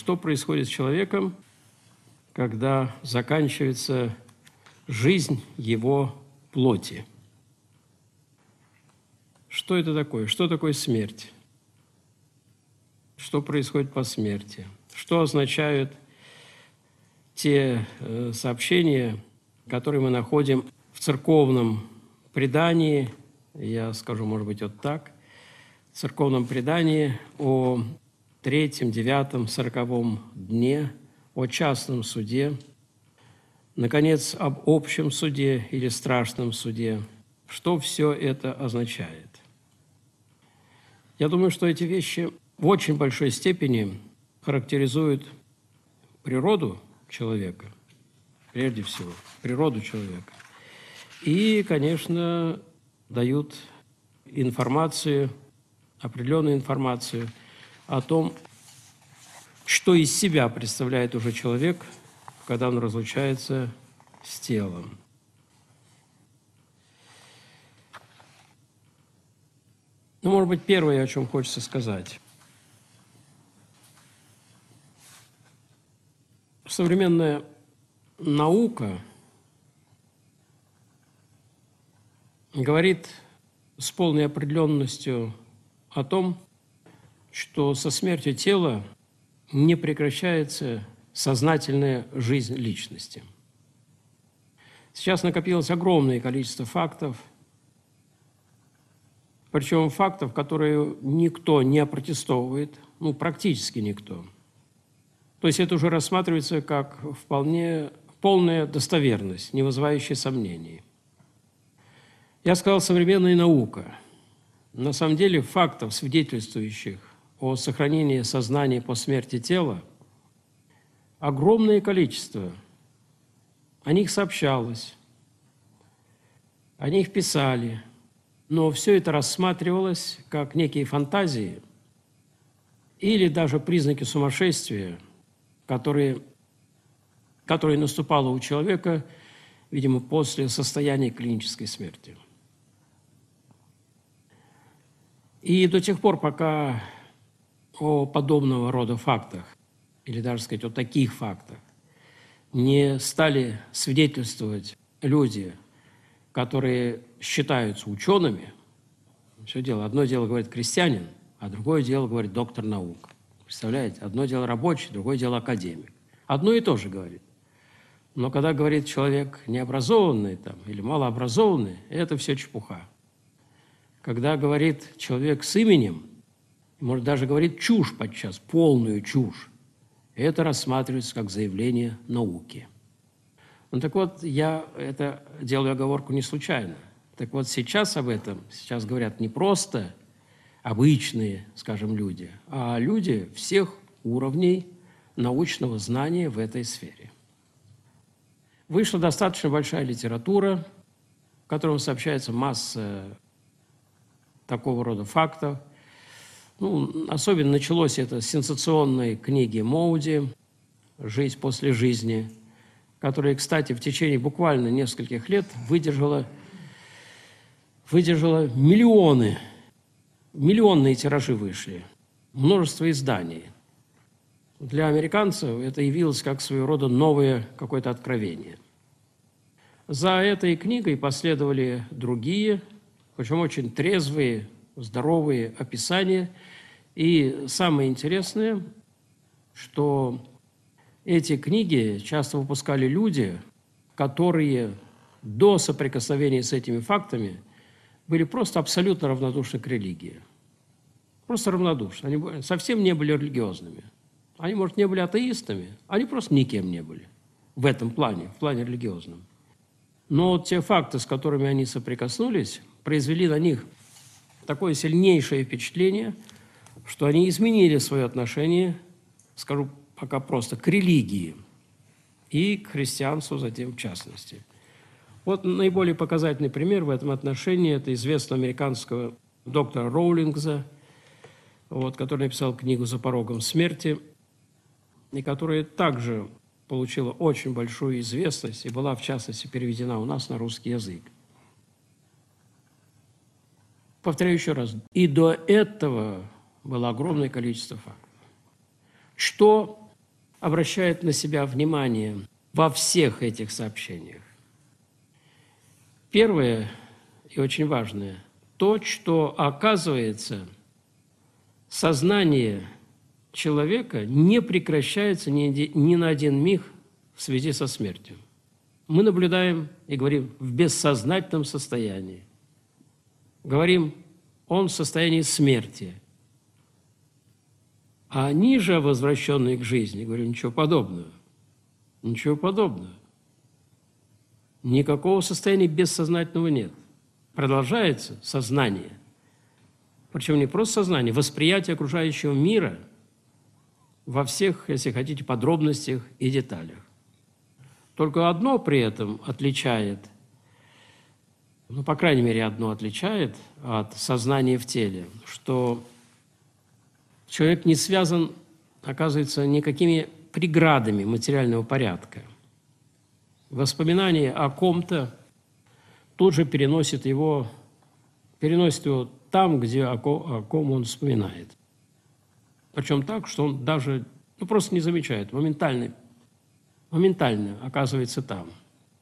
что происходит с человеком, когда заканчивается жизнь его плоти. Что это такое? Что такое смерть? Что происходит по смерти? Что означают те сообщения, которые мы находим в церковном предании, я скажу, может быть, вот так, в церковном предании о 3-м, 9-м, 40-м дне, о частном суде, наконец, об общем суде или страшном суде. Что все это означает? Я думаю, что эти вещи в очень большой степени характеризуют природу человека, прежде всего, природу человека. И, конечно, дают информацию, определенную информацию о том, что из себя представляет уже человек, когда он разлучается с телом. Ну, может быть, первое, о чем хочется сказать. Современная наука говорит с полной определенностью о том, что со смертью тела не прекращается сознательная жизнь личности. Сейчас накопилось огромное количество фактов, причем фактов, которые никто не опротестовывает, ну, практически никто. То есть это уже рассматривается как вполне полная достоверность, не вызывающая сомнений. Я сказал, современная наука. На самом деле фактов, свидетельствующих о сохранении сознания по смерти тела, огромное количество. О них сообщалось, о них писали, но все это рассматривалось как некие фантазии или даже признаки сумасшествия, которые наступало у человека, видимо, после состояния клинической смерти. И до тех пор, пока о подобного рода фактах, или даже сказать о таких фактах, не стали свидетельствовать люди, которые считаются учеными, все дело, одно дело говорит крестьянин, а другое дело говорит доктор наук. Представляете? Одно дело рабочий, другое дело академик. Одно и то же говорит. Но когда говорит человек необразованный там, или малообразованный, это все чепуха. Когда говорит человек с именем, может даже говорить чушь подчас, полную чушь, это рассматривается как заявление науки. Ну так вот, я это делаю оговорку не случайно. Так вот, сейчас об этом, сейчас говорят не просто обычные, скажем, люди, а люди всех уровней научного знания в этой сфере. Вышла достаточно большая литература, в которой сообщается масса такого рода фактов. Ну, особенно началось это с сенсационной книги Моуди «Жизнь после жизни», которая, кстати, в течение буквально нескольких лет выдержала миллионные тиражи вышли, множество изданий. Для американцев это явилось как своего рода новое какое-то откровение. За этой книгой последовали другие, причем очень трезвые, здоровые описания. И самое интересное, что эти книги часто выпускали люди, которые до соприкосновения с этими фактами были просто абсолютно равнодушны к религии. Просто равнодушны. Они совсем не были религиозными. Они, может, не были атеистами, они просто никем не были в этом плане, в плане религиозном. Но те факты, с которыми они соприкоснулись, произвели на них такое сильнейшее впечатление, что они изменили свое отношение, скажу пока просто, к религии и к христианству затем в частности. Вот наиболее показательный пример в этом отношении – это известного американского доктора Роулингса, который написал книгу «За порогом смерти», и которая также получила очень большую известность и была, в частности, переведена у нас на русский язык. Повторяю еще раз, и до этого было огромное количество фактов. Что обращает на себя внимание во всех этих сообщениях. Первое и очень важное – то, что, оказывается, сознание человека не прекращается ни на один миг в связи со смертью. Мы наблюдаем и говорим в бессознательном состоянии. Говорим, он в состоянии смерти. А ниже возвращенные к жизни, говорю, ничего подобного. Ничего подобного. Никакого состояния бессознательного нет. Продолжается сознание. Причем не просто сознание, восприятие окружающего мира во всех, если хотите, подробностях и деталях. Только одно при этом отличает, ну, по крайней мере, одно отличает от сознания в теле, что человек не связан, оказывается, никакими преградами материального порядка. Воспоминание о ком-то тут же переносит его там, где о ком он вспоминает. Причем так, что он даже просто не замечает, моментально оказывается там.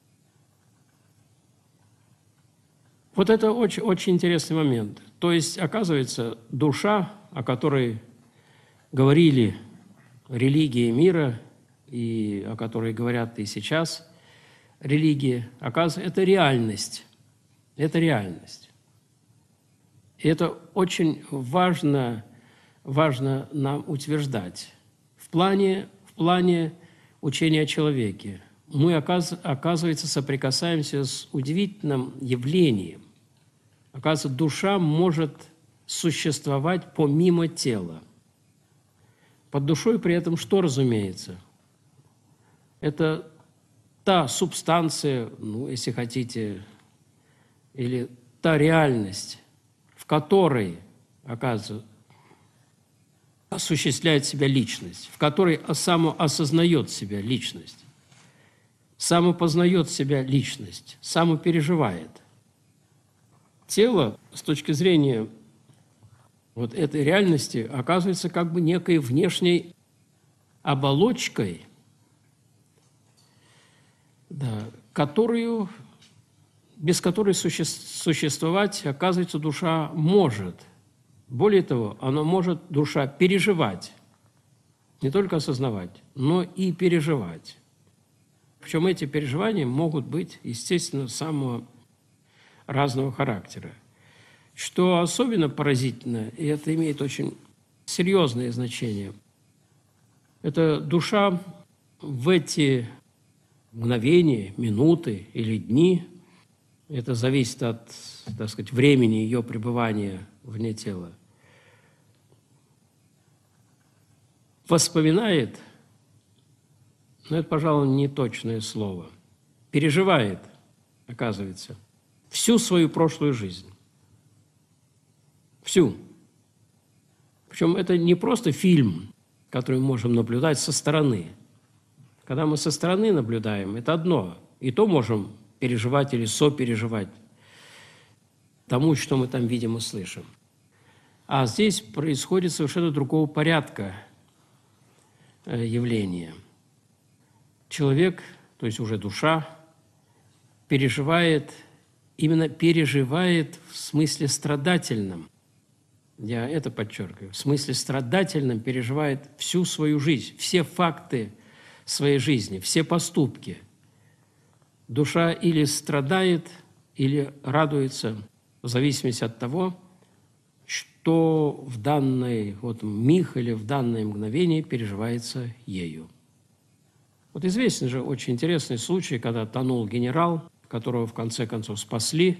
Вот это очень, очень интересный момент. То есть, оказывается, душа, о которой говорили религии мира и о которой говорят и сейчас религии, оказывается, это реальность. Это реальность. И это очень важно нам утверждать. В плане учения о человеке мы, оказывается, соприкасаемся с удивительным явлением. Оказывается, душа может существовать помимо тела. Под душой при этом что разумеется? Это та субстанция, если хотите, или та реальность, в которой, оказывается, осуществляет себя личность, в которой самоосознает себя личность, самопознает себя личность, самопереживает. Тело, с точки зрения вот этой реальности, оказывается как бы некой внешней оболочкой, без которой существовать, оказывается, душа может. Более того, душа переживать, не только осознавать, но и переживать. Причем эти переживания могут быть, естественно, самого разного характера. Что особенно поразительно, и это имеет очень серьезное значение, это душа в эти мгновения, минуты или дни, это зависит от, так сказать, времени ее пребывания вне тела, воспоминает, но это, пожалуй, не точное слово, переживает, оказывается, всю свою прошлую жизнь. Всю. Причем это не просто фильм, который мы можем наблюдать со стороны. Когда мы со стороны наблюдаем, это одно. И то можем переживать или сопереживать тому, что мы там видим и слышим. А здесь происходит совершенно другого порядка явления. Человек, то есть уже душа, переживает в смысле страдательном. Я это подчеркиваю. В смысле страдательном переживает всю свою жизнь, все факты своей жизни, все поступки. Душа или страдает, или радуется, в зависимости от того, что в данный миг или в данное мгновение переживается ею. Вот известен же очень интересный случай, когда тонул генерал, которого в конце концов спасли.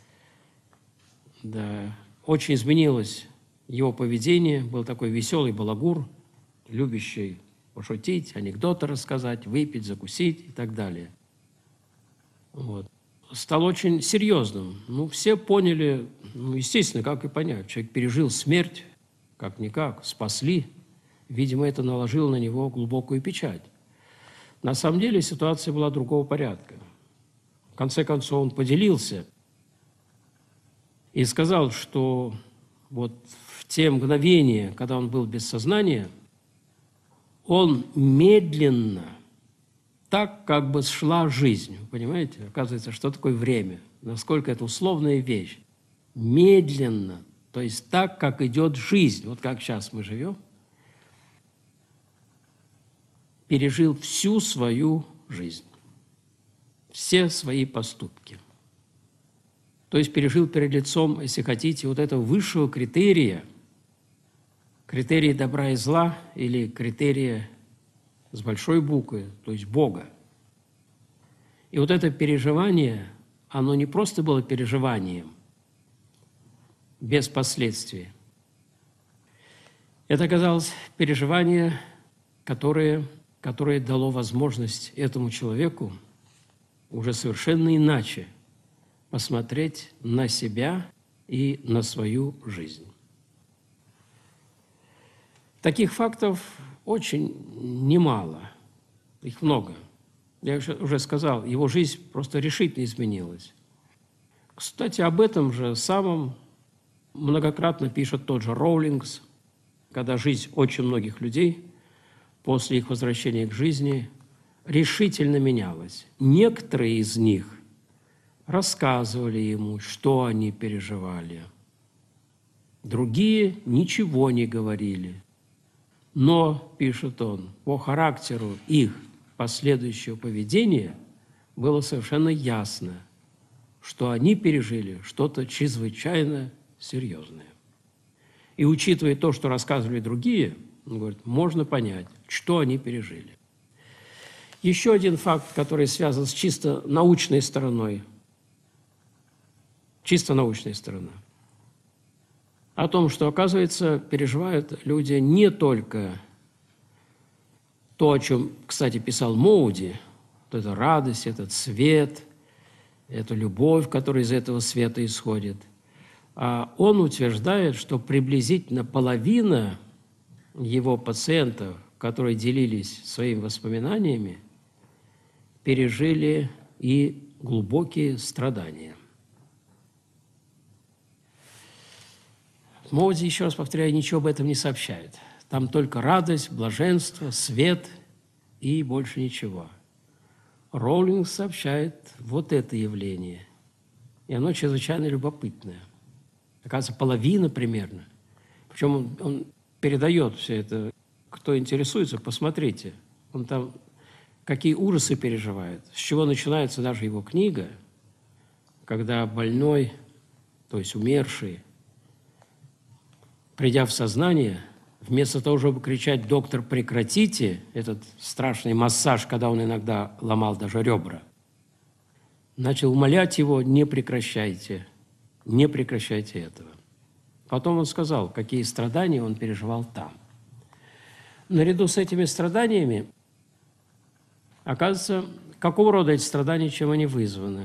Да, очень изменилось его поведение. Был такой веселый балагур, любящий пошутить, анекдоты рассказать, выпить, закусить и так далее. Вот. Стал очень серьезным. Все поняли, естественно, как и понять. Человек пережил смерть, как-никак, спасли. Видимо, это наложило на него глубокую печать. На самом деле ситуация была другого порядка. В конце концов, он поделился и сказал, что вот в те мгновения, когда он был без сознания, он медленно, так как бы шла жизнь. Понимаете? Оказывается, что такое время? Насколько это условная вещь. Медленно, то есть так, как идет жизнь, вот как сейчас мы живем, пережил всю свою жизнь, все свои поступки. То есть пережил перед лицом, если хотите, вот этого высшего критерия, критерия добра и зла или критерия с большой буквы, то есть Бога. И вот это переживание, оно не просто было переживанием, без последствий. Это оказалось переживание, которое дало возможность этому человеку уже совершенно иначе посмотреть на себя и на свою жизнь. Таких фактов очень немало, их много. Я уже сказал, его жизнь просто решительно изменилась. Кстати, об этом же самом многократно пишет тот же Роулингс, когда жизнь очень многих людей после их возвращения к жизни решительно менялась. Некоторые из них рассказывали ему, что они переживали. Другие ничего не говорили. Но, пишет он, по характеру их последующего поведения было совершенно ясно, что они пережили что-то чрезвычайно серьезное. И учитывая то, что рассказывали другие, он говорит, можно понять, что они пережили. Еще один факт, который связан с чисто научной стороной, чисто научная сторона, о том, что, оказывается, переживают люди не только то, о чем, кстати, писал Моуди, вот эта радость, этот свет, эту любовь, которая из этого света исходит, а он утверждает, что приблизительно половина его пациентов, которые делились своими воспоминаниями, пережили и глубокие страдания. Моуди, еще раз повторяю, ничего об этом не сообщает. Там только радость, блаженство, свет и больше ничего. Роулинг сообщает вот это явление, и оно чрезвычайно любопытное. Оказывается, половина примерно. Причем он передает все это. Кто интересуется, посмотрите. Он там какие ужасы переживает. С чего начинается даже его книга, когда больной, то есть умерший, придя в сознание, вместо того, чтобы кричать «Доктор, прекратите!» этот страшный массаж, когда он иногда ломал даже ребра, начал умолять его не прекращайте этого. Потом он сказал, какие страдания он переживал там. Наряду с этими страданиями, оказывается, какого рода эти страдания, чем они вызваны?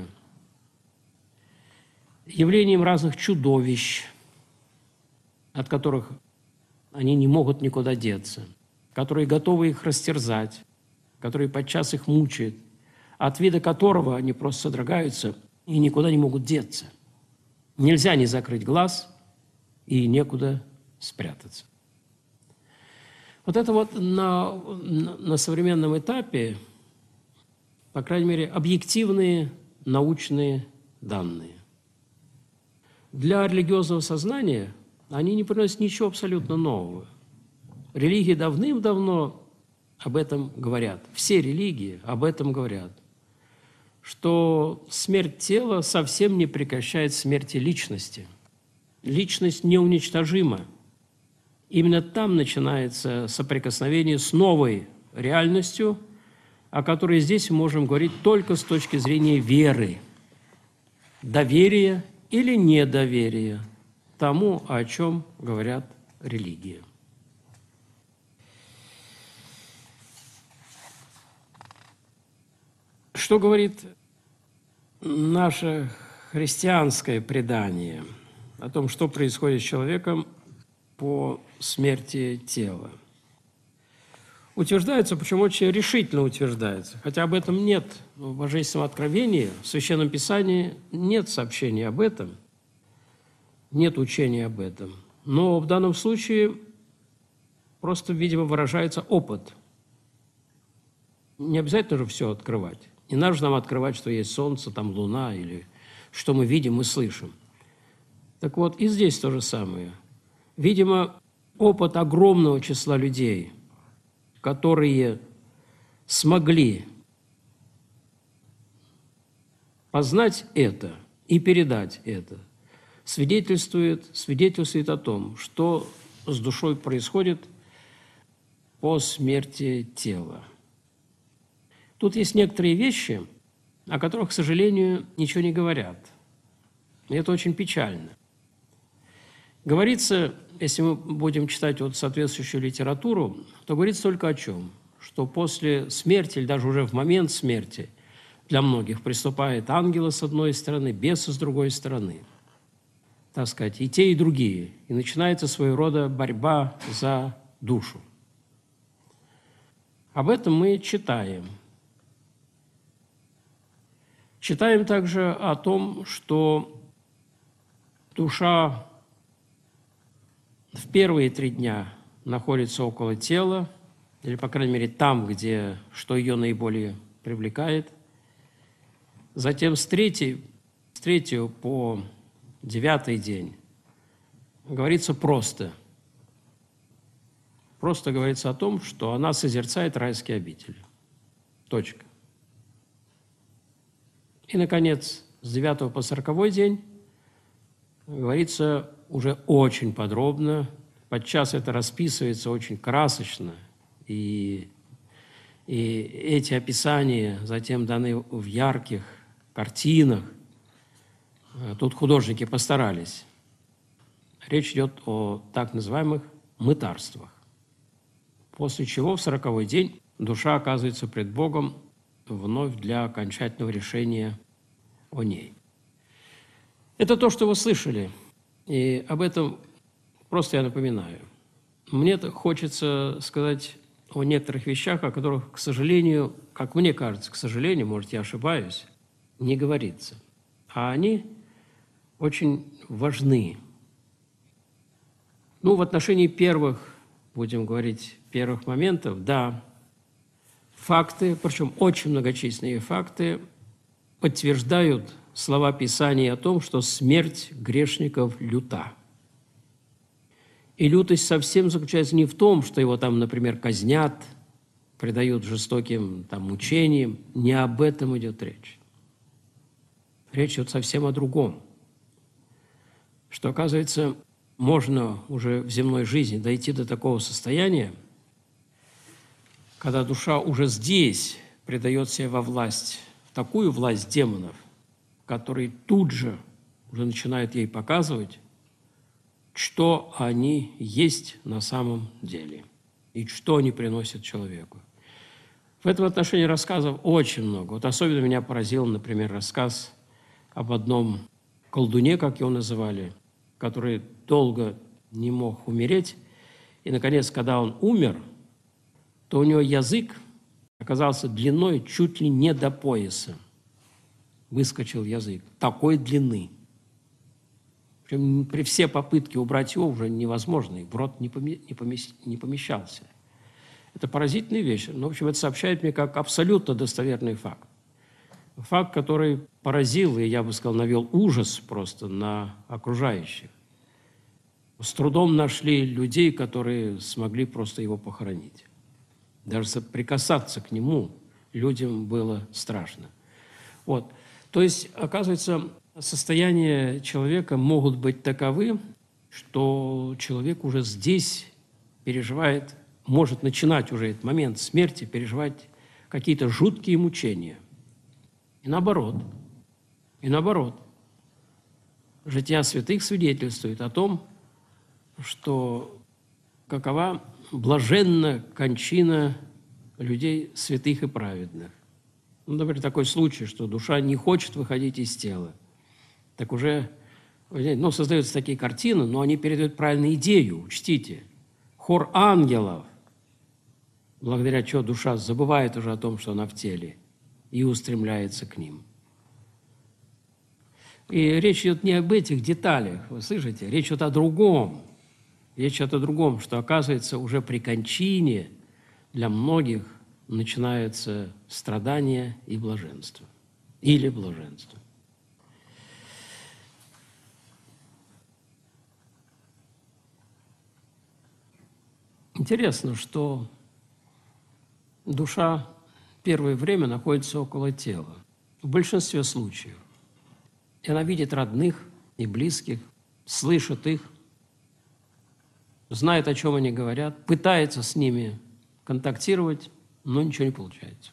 Явлением разных чудовищ, от которых они не могут никуда деться, которые готовы их растерзать, которые подчас их мучают, от вида которого они просто содрогаются и никуда не могут деться. Нельзя не закрыть глаз и некуда спрятаться. Вот это вот на современном этапе, по крайней мере, объективные научные данные. Для религиозного сознания они не приносят ничего абсолютно нового. Религии давным-давно об этом говорят. Все религии об этом говорят. Что смерть тела совсем не прекращает смерти личности. Личность неуничтожима. Именно там начинается соприкосновение с новой реальностью, о которой здесь мы можем говорить только с точки зрения веры, доверия или недоверия тому, о чем говорят религии. Что говорит наше христианское предание о том, что происходит с человеком по смерти тела? Утверждается, причем очень решительно утверждается, хотя об этом нет в Божественном откровении, в Священном Писании нет сообщения об этом, нет учения об этом. Но в данном случае просто, видимо, выражается опыт Не обязательно же все открывать. Не надо нам открывать, что есть солнце, там луна, или что мы видим и слышим. Так вот, и здесь то же самое. Видимо, опыт огромного числа людей, которые смогли познать это и передать это, свидетельствует о том, что с душой происходит по смерти тела. Тут есть некоторые вещи, о которых, к сожалению, ничего не говорят. И это очень печально. Говорится, если мы будем читать вот соответствующую литературу, то говорится только о чем? Что после смерти, или даже уже в момент смерти, для многих приступает ангелы с одной стороны, бесы с другой стороны. Так сказать, и те, и другие. И начинается своего рода борьба за душу. Об этом мы читаем. Читаем также о том, что душа в первые 3 дня находится около тела, или, по крайней мере, там, где что ее наиболее привлекает. Затем с 3 по 9 день говорится просто. Просто говорится о том, что она созерцает райские обители. Точка. И, наконец, с 9 по 40 день говорится уже очень подробно, подчас это расписывается очень красочно, и эти описания затем даны в ярких картинах. Тут художники постарались. Речь идет о так называемых мытарствах. После чего в 40 день душа оказывается пред Богом вновь для окончательного решения о ней. Это то, что вы слышали, и об этом просто я напоминаю. Мне хочется сказать о некоторых вещах, о которых, к сожалению, как мне кажется, к сожалению, может, я ошибаюсь, не говорится. А они очень важны. Ну, в отношении первых, будем говорить, первых моментов, да, факты, причем очень многочисленные факты, подтверждают слова Писания о том, что смерть грешников люта. И лютость совсем заключается не в том, что его там, например, казнят, предают жестоким там мучениям. Не об этом идет речь. Речь идет совсем о другом. Что, оказывается, можно уже в земной жизни дойти до такого состояния, когда душа уже здесь предает себя во власть, в такую власть демонов, которые тут же уже начинают ей показывать, что они есть на самом деле и что они приносят человеку. В этом отношении рассказов очень много. Вот особенно меня поразил, например, рассказ об одном колдуне, как его называли, который долго не мог умереть. И, наконец, когда он умер, то у него язык оказался длиной чуть ли не до пояса. Выскочил язык такой длины. Причем при все попытки убрать его уже невозможно, и в рот не помещался. Это поразительная вещь. Но, в общем, это сообщает мне как абсолютно достоверный факт. Факт, который поразил, и, я бы сказал, навел ужас просто на окружающих. С трудом нашли людей, которые смогли просто его похоронить. Даже соприкасаться к нему людям было страшно. Вот. То есть, оказывается, состояния человека могут быть таковы, что человек уже здесь переживает, может начинать уже этот момент смерти, переживать какие-то жуткие мучения. И наоборот. Жития святых свидетельствует о том, что какова блаженна кончина людей святых и праведных. Ну, например, такой случай, что душа не хочет выходить из тела. Так уже, создаются такие картины, но они передают правильную идею, учтите. Хор ангелов, благодаря чему душа забывает уже о том, что она в теле, и устремляется к ним. И речь идет не об этих деталях, вы слышите? Речь идет о другом. Речь идет о другом, что, оказывается, уже при кончине для многих начинается страдание и блаженство. Или блаженство. Интересно, что душа первое время находится около тела. В большинстве случаев. И она видит родных и близких, слышит их, знает, о чем они говорят, пытается с ними контактировать, но ничего не получается.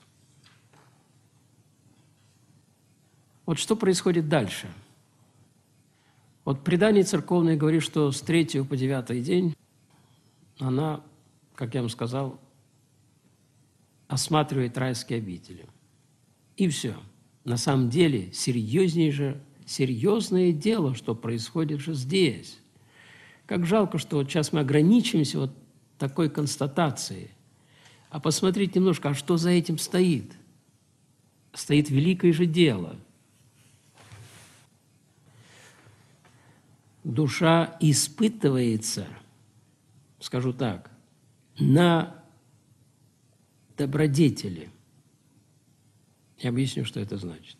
Вот что происходит дальше? Вот предание церковное говорит, что с 3 по 9 день она, как я вам сказал, осматривает райские обители. И все. На самом деле серьезное дело, что происходит же здесь. Как жалко, что вот сейчас мы ограничимся вот такой констатацией. А посмотреть немножко, а что за этим стоит? Стоит великое же дело. Душа испытывается, скажу так, на добродетели. Я объясню, что это значит.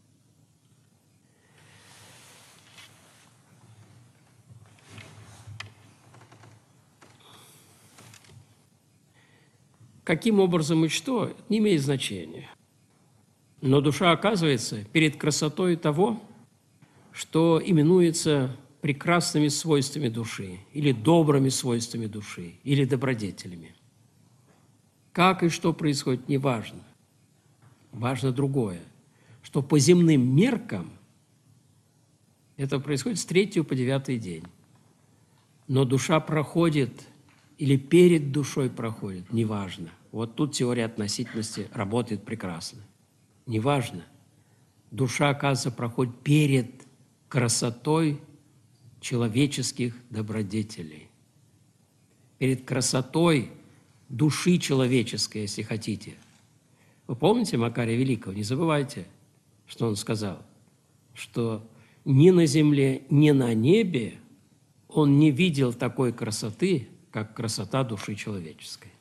Каким образом и что, не имеет значения. Но душа оказывается перед красотой того, что именуется прекрасными свойствами души, или добрыми свойствами души, или добродетелями. Как и что происходит, не важно. Важно другое, что по земным меркам это происходит с 3 по 9 день. Но душа проходит, или перед душой проходит, неважно. Вот тут теория относительности работает прекрасно. Неважно. Душа, оказывается, проходит перед красотой человеческих добродетелей. Перед красотой души человеческой, если хотите. Вы помните Макария Великого? Не забывайте, что он сказал, что ни на земле, ни на небе он не видел такой красоты, как красота души человеческой.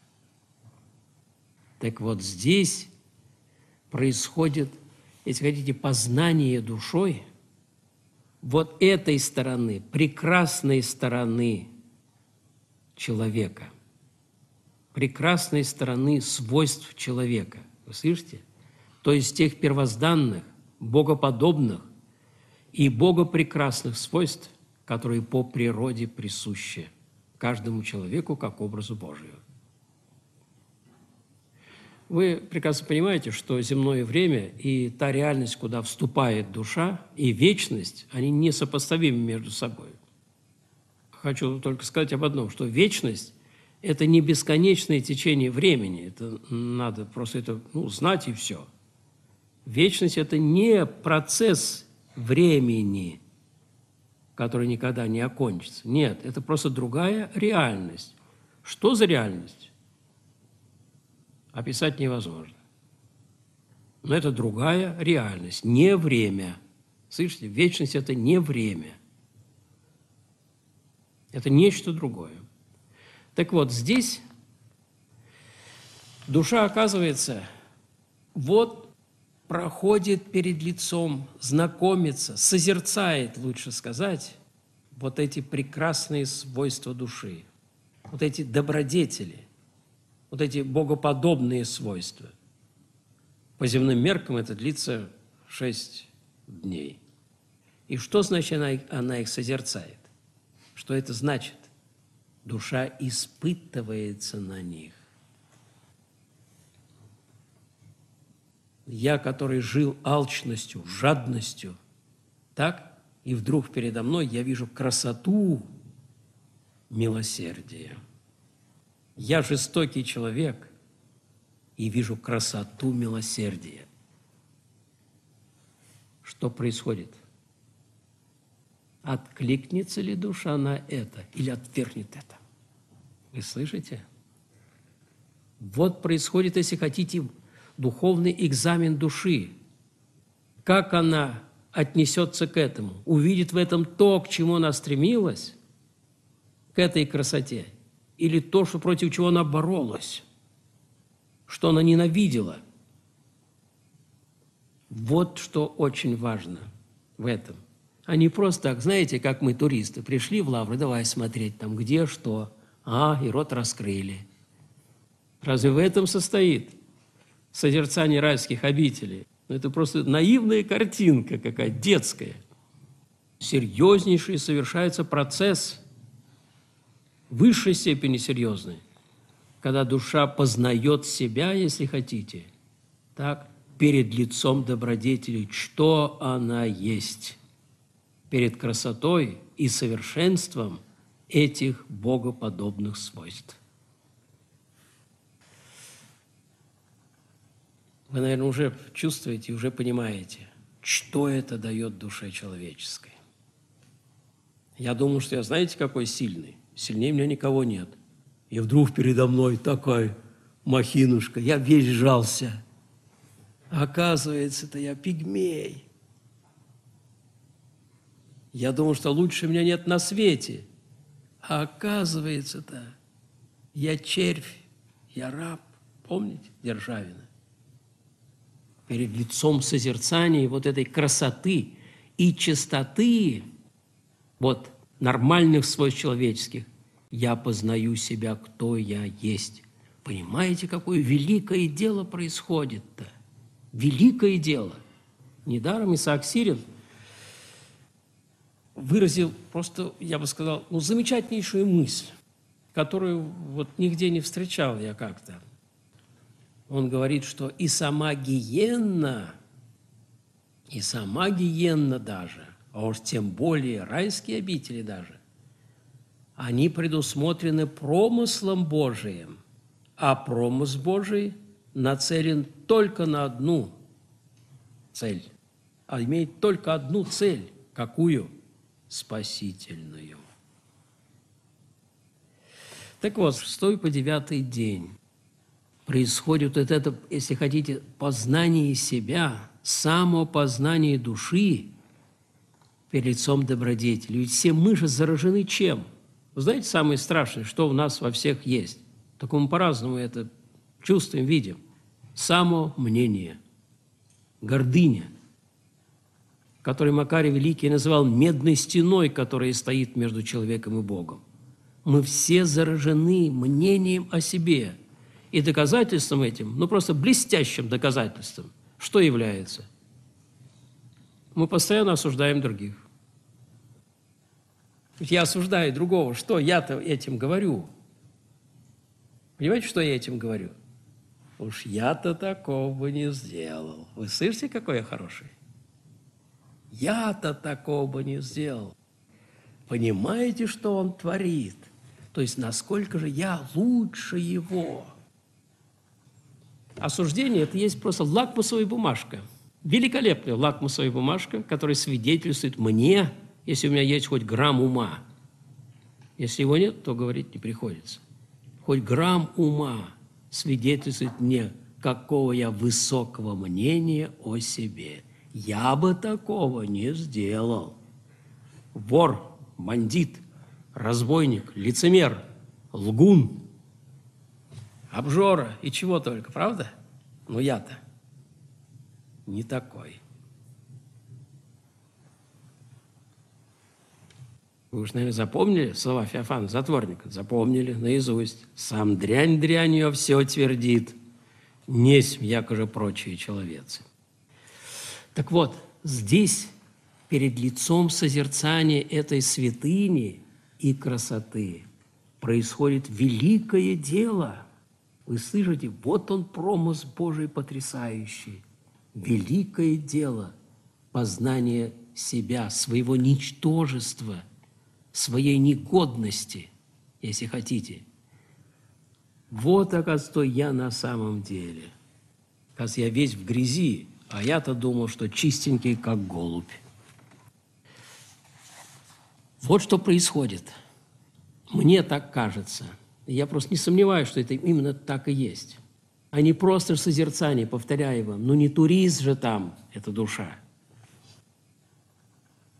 Так вот здесь происходит, если хотите, познание душой вот этой стороны, прекрасной стороны человека, прекрасной стороны свойств человека. Вы слышите? То есть тех первозданных, богоподобных и богопрекрасных свойств, которые по природе присущи каждому человеку как образу Божию. Вы прекрасно понимаете, что земное время и та реальность, куда вступает душа, и вечность, они несопоставимы между собой. Хочу только сказать об одном, что вечность – это не бесконечное течение времени, это надо просто это знать и все. Вечность – это не процесс времени, который никогда не окончится. Нет, это просто другая реальность. Что за реальность? Описать невозможно. Но это другая реальность, не время. Слышите, вечность – это не время. Это нечто другое. Так вот, здесь душа, оказывается, вот проходит перед лицом, знакомится, созерцает, лучше сказать, вот эти прекрасные свойства души, вот эти добродетели, вот эти богоподобные свойства. По земным меркам это длится 6 дней. И что значит она их созерцает? Что это значит? Душа испытывается на них. Я, который жил алчностью, жадностью, так? И вдруг передо мной я вижу красоту милосердия. Я жестокий человек и вижу красоту милосердия. Что происходит? Откликнется ли душа на это или отвергнет это? Вы слышите? Вот происходит, если хотите, духовный экзамен души. Как она отнесется к этому? Увидит в этом то, к чему она стремилась, к этой красоте, или то, что против чего она боролась, что она ненавидела. Вот что очень важно в этом. А не просто так, знаете, как мы, туристы, пришли в Лавры, давай смотреть там, где что. И рот раскрыли. Разве в этом состоит созерцание райских обителей? Это просто наивная картинка какая-то, детская. Серьезнейший совершается процесс, в высшей степени серьезный, когда душа познает себя, если хотите, так, перед лицом добродетели, что она есть, перед красотой и совершенством этих богоподобных свойств. Вы, наверное, уже чувствуете, уже понимаете, что это дает душе человеческой. Я думал, что я, знаете, какой сильный? Сильнее меня никого нет. И вдруг передо мной такая махинушка, я весь сжался. Оказывается-то я пигмей. Я думал, что лучше меня нет на свете. А оказывается-то я червь, я раб. Помните Державина? Перед лицом созерцания вот этой красоты и чистоты, вот нормальных свойств человеческих, я познаю себя, кто я есть. Понимаете, какое великое дело происходит-то? Великое дело. Недаром Исаак Сирин выразил просто, я бы сказал, замечательнейшую мысль, которую вот нигде не встречал я как-то. Он говорит, что и сама гиенна даже, а уж тем более райские обители даже, они предусмотрены промыслом Божиим, а промысл Божий нацелен только на одну цель, а имеет только одну цель. Какую? Спасительную. Так вот, с 6 по 9 день происходит вот это, если хотите, познание себя, самопознание души перед лицом добродетели. Ведь все мы же заражены чем? Вы знаете, самое страшное, что у нас во всех есть? Так мы по-разному это чувствуем, видим. Самомнение, гордыня, который Макарий Великий называл медной стеной, которая стоит между человеком и Богом. Мы все заражены мнением о себе. И доказательством этим, просто блестящим доказательством, что является? Мы постоянно осуждаем других. Ведь я осуждаю другого, что я-то этим говорю? Понимаете, что я этим говорю? Уж я-то такого бы не сделал. Вы слышите, какой я хороший? Я-то такого бы не сделал. Понимаете, что он творит? То есть, насколько же я лучше его? Осуждение – это есть просто лакмусовая бумажка. Великолепная лакмусовая бумажка, которая свидетельствует мне, если у меня есть хоть грамм ума. Если его нет, то говорить не приходится. Хоть грамм ума свидетельствует мне, какого я высокого мнения о себе. Я бы такого не сделал. Вор, бандит, разбойник, лицемер, лгун, обжора и чего только, правда? Но я-то не такой. Вы уж, наверное, запомнили слова Феофана Затворника? Запомнили наизусть. «Сам дрянь дрянью все твердит, несть якоже прочие человецы». Так вот, здесь, перед лицом созерцания этой святыни и красоты, происходит великое дело. Вы слышите, вот он промысл Божий потрясающий. Великое дело познания себя, своего ничтожества, своей негодности, если хотите. Вот, оказывается, кто я на самом деле. Оказывается, я весь в грязи, а я-то думал, что чистенький, как голубь. Вот что происходит. Мне так кажется. Я просто не сомневаюсь, что это именно так и есть. А не просто созерцание, повторяю вам. Не турист же там, эта душа.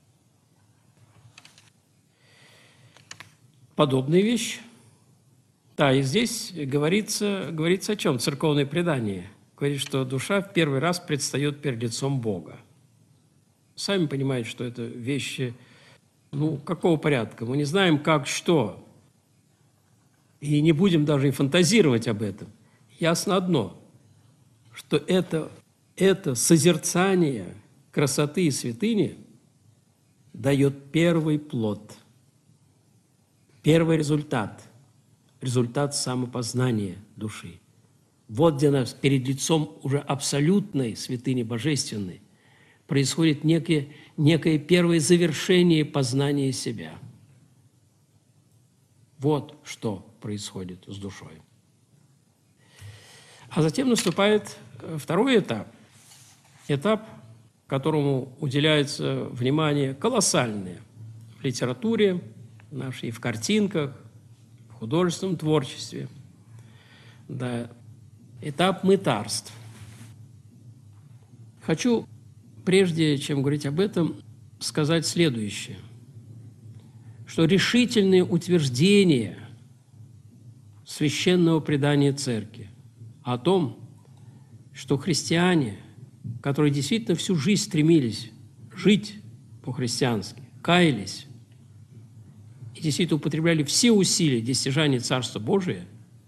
Подобная вещь Да, и здесь говорится о чем? Церковное предание говорит, что душа в первый раз предстает перед лицом Бога. Сами понимаете, что это вещи, какого порядка? Мы не знаем, как, что. И не будем даже и фантазировать об этом. Ясно одно, что это созерцание красоты и святыни дает первый плод, первый результат самопознания души. Вот где нас перед лицом уже абсолютной святыни божественной происходит некое первое завершение познания себя. Вот что происходит с душой. А затем наступает второй этап, которому уделяется внимание колоссальное в литературе нашей, в картинках, в художественном творчестве. Да, этап мытарств. Хочу, прежде чем говорить об этом, сказать следующее, что решительные утверждения священного предания Церкви о том, что христиане, которые действительно всю жизнь стремились жить по-христиански, каялись и действительно употребляли все усилия достижения Царства Божия,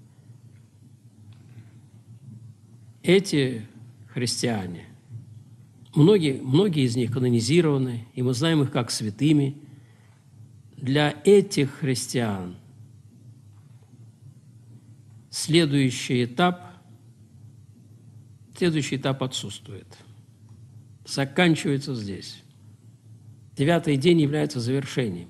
эти христиане, многие из них канонизированы, и мы знаем их как святыми. Для этих христиан следующий этап отсутствует. Заканчивается здесь. 9-й день является завершением.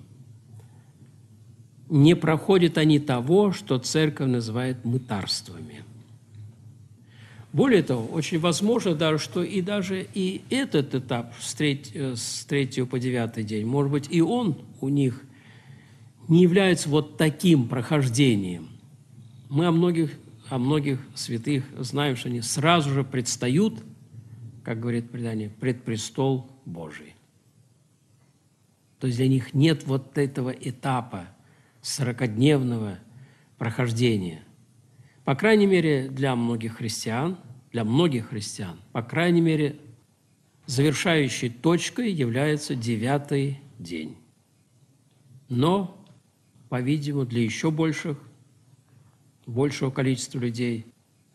Не проходят они того, что Церковь называет мытарствами. Более того, очень возможно даже, что и этот этап с 3 по 9 день, может быть, и он у них не является вот таким прохождением. Мы о многих святых знаем, что они сразу же предстают, как говорит предание, пред престол Божий. То есть для них нет вот этого этапа 40-дневного прохождения. По крайней мере, для многих христиан, по крайней мере, завершающей точкой является 9-й день. Но, по-видимому, для еще большего количества людей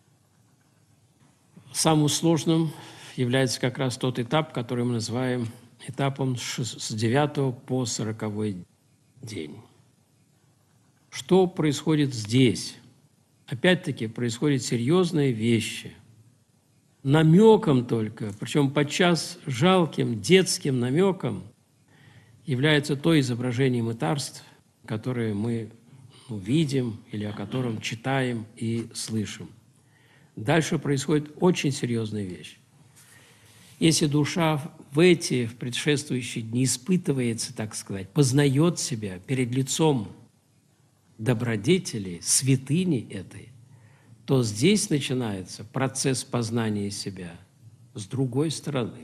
самым сложным является как раз тот этап, который мы называем этапом с 9 по 40 день. Что происходит здесь? Опять-таки происходят серьезные вещи. Намеком только, причем подчас жалким детским намеком, является то изображение мытарств, которое мы видим или о котором читаем и слышим. Дальше происходит очень серьезная вещь. Если душа в предшествующие дни испытывается, так сказать, познает себя перед лицом добродетели, святыни этой, то здесь начинается процесс познания себя с другой стороны.